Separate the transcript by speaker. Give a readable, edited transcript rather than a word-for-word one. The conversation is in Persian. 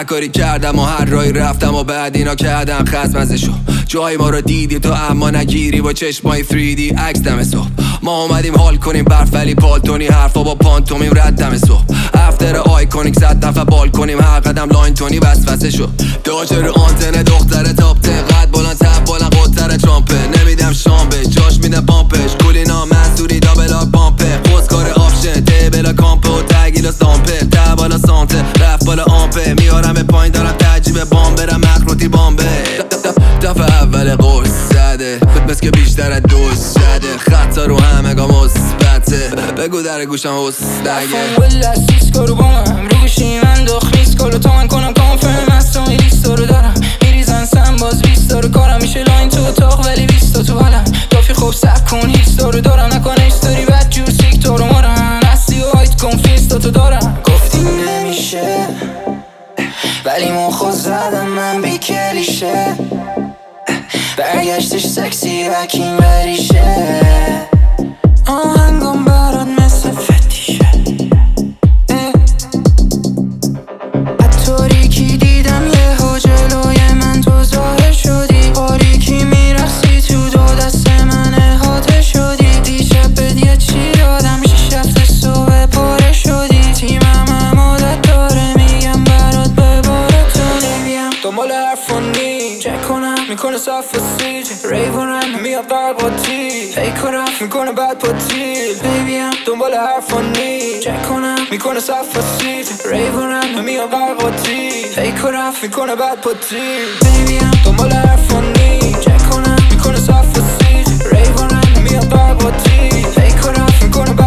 Speaker 1: هر کاری کردم و هر راهی رفتم و بعد اینا کردم خزمزشو. جای ما رو دیدی تو اما نگیری با چشمای 3D عکس دم صبح. ما اومدیم حال کنیم برف ولی پالتونی حرفا با پانتومیم رد دم صبح. افتر آیکونیک 100 دفعه بال کنیم هر قدم لاین تونی وسوسه شو. داجر رو آنتن دختر تاپ قد بلند تب بلند قطر ترامپه. نمیدم شامبه جاش میده پامپش کولینا منصوری دابلا پامپه. خوزکار آپشن ته بلا کامپه و تگیلا سامپه ته بالا سانته رفت بالا آمپه. میارم به پایین دارم تجیب بام برم مخروطی بامبه. دفعه اول قرص زده بس که بیشتر از دوست شده. خطا رو همه گا مثبته بگو در گوشم هستگه
Speaker 2: ولا سیسکو رو با من رو گوشی من داخل میسکالو تا من کنم کانفرم هستم این لیستا رو دارم میریزن سم باز 20 رو کارم میشه لاین تو اتاق ولی 20 تو حالم کافی خوب سب کن هیستا رو دارم نکنه ایستاری بد جور سیکتا رو مارم هستی و هایت کن فیستا تو دارم گفتی نمیشه ولی مخو زدم من بی کلیشه برگشتش سکسی و کیم بریشه آهنگم برات مثل فتیشه اتاریکی دیدم یه ها جلوی من تو ظاهر شدی باریکی میرخصی تو دو دست من احاطه شدی دیشب بدیه چی دادم 6 هفته صبح پاره شدی تیمم هم عادت داره میگم برات بباره تو نمیم دنبال حرفانی چک کنم میکنه صف و سیج ریورم میاد قرباتی فیک و رفت میکنه بد پاتیل بیبیم دنبال حرفانی چک کنم میکنه صف و سیج ریورم میاد قرباتی فیک و رفت میکنه بد پاتیل بیبیم دنبال حرفانی چک کنم میکنه صف و سیج ریورم میاد قرباتی